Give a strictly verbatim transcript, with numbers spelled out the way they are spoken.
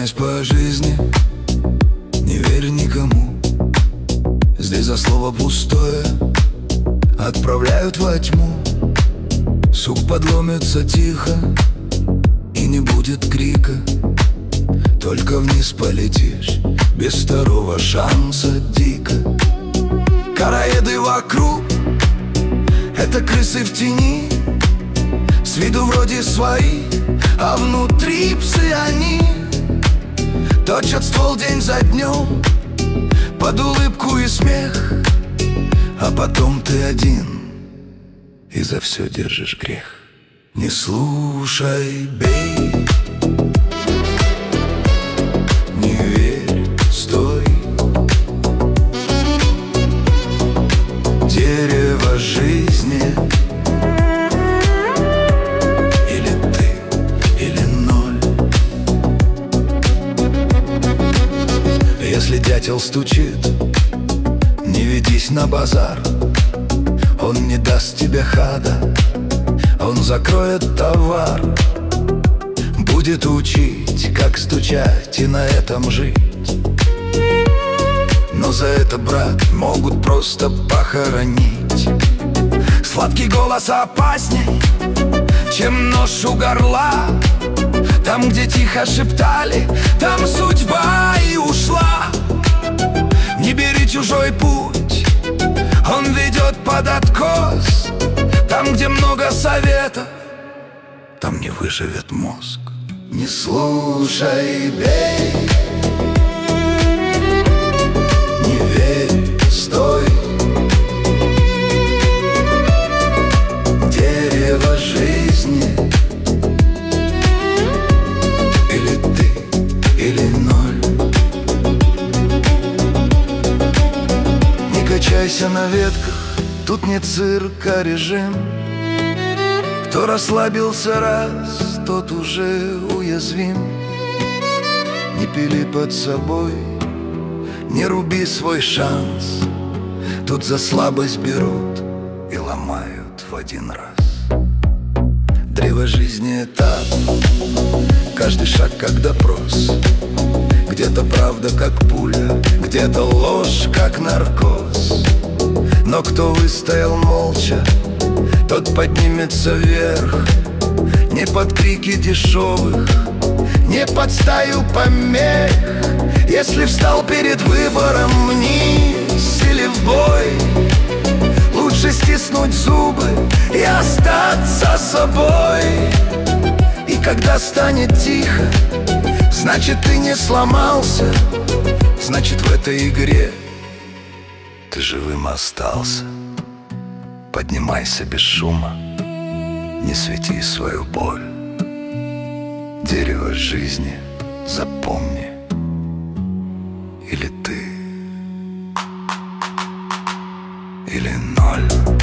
Гонясь по жизни, не верь никому. Здесь за слово пустое отправляют во тьму. Сук подломится тихо, и не будет крика. Только вниз полетишь, без второго шанса дико. Короеды вокруг — это крысы в тени. С виду вроде свои, а внутри псы они. Точат ствол день за днем, под улыбку и смех. А потом ты один, и за все держишь грех. Не слушай, бей, не верь, стой. Дерево жизни или ты, или ноль. Если дятел стучит, не ведись на базар. Он не даст тебе хада, он закроет товар. Будет учить, как стучать и на этом жить. Но за это, брат, могут просто похоронить. Сладкий голос опасней, чем нож у горла. Там, где тихо шептали, там судьба и ушла. Не бери чужой путь, он ведет под откос. Там, где много советов, там не выживет мозг. Не слушай, бей, не верь, стой. Дерево жизни или ты, или ноль. Не качайся на ветках, тут не цирк, а режим. Кто расслабился раз, тот уже уязвим. Не пили под собой, не руби свой шанс. Тут за слабость берут и ломают в один раз. Древо жизни — этап, каждый шаг как допрос. Где-то правда как пуля, где-то ложь как наркоз. Но кто выстоял молча, тот поднимется вверх. Не под крики дешевых, не под стаю помех. Если встал перед выбором вниз или в бой, лучше стиснуть зубы и остаться собой. И когда станет тихо, значит ты не сломался. Значит в этой игре ты живым остался. Поднимайся без шума, не свети свою боль. Дерево жизни, запомни, или ты, или ноль.